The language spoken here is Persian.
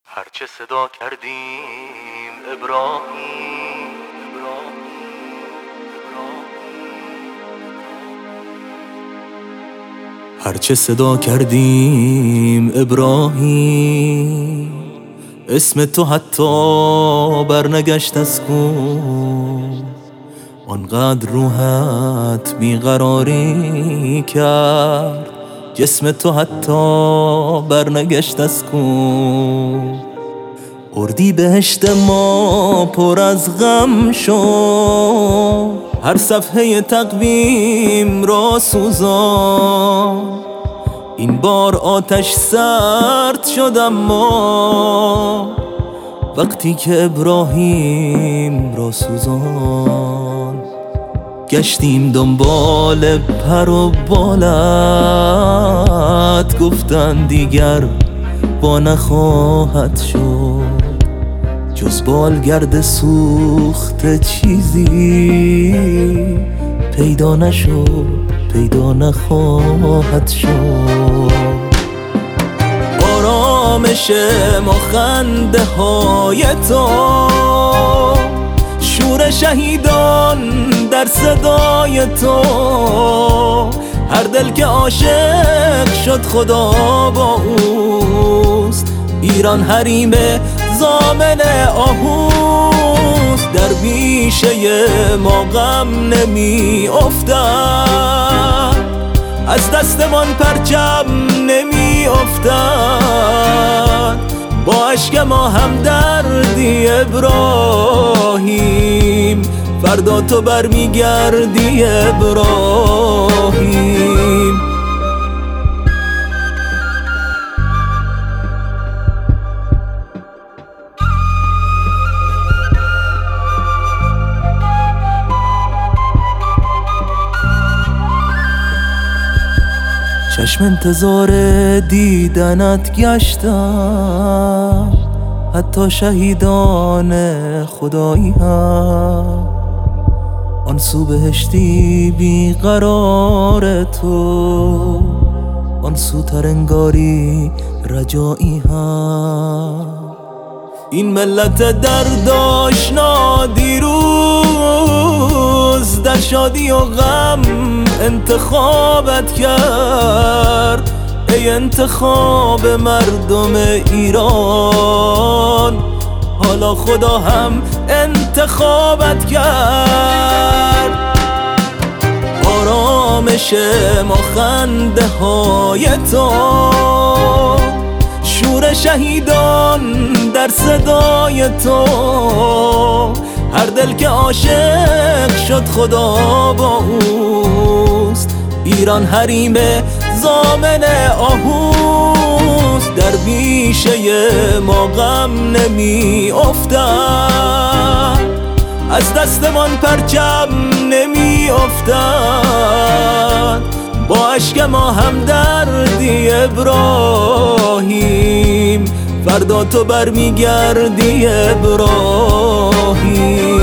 هرچه صدا کردیم ابراهیم، هرچه صدا کردیم ابراهیم، اسم تو حتی برنگشت از کوم. آنقدر روحت بیقراری کرد، جسم تو حتی برنگشت از کوم. اردی بهشت ما پر از غم شد، هر صفحه تقویم را سوزان. این بار آتش سرد شد اما وقتی که ابراهیم را سوزان. گشتیم دنبال پر و بالت، گفتن دیگر با نخواهد شد. جز بالگرد سوخت چیزی پیدا نشد، پیدا نخواهد شد. آرامش ما خنده های تو، شور شهیدان در صدای تو. هر دل که عاشق شد خدا با اوست، ایران حریم ضامن آهوست. در بیشه ما غم نمی افتد، از دستمان پرچم نمی افتد. با عشق ما همدردی ابراهیم، فردا تو برمیگردی ابراهیم. چشم انتظار دیدنت گشتم، حتی شهیدان خدایی هم. آن سو بهشتی بیقرار تو، آن سو ترنگاری رجایی هم. این ملت درد آشنا دیروز در شادی و غم انتخابت کرد. ای انتخاب مردم ایران، حالا خدا هم انتخابت کرد. آرامش ما خنده های تو، شور شهیدان در صدای تو. هر دل که عاشق شد خدا با اوست، ایران حریم ضامن آهوست. در بیشه ما غم نمی افتد، از دستمان پرچم نمی افتد. با عشق ما همدردی ابراهیم، فردا تو برمیگردی ابراهیم.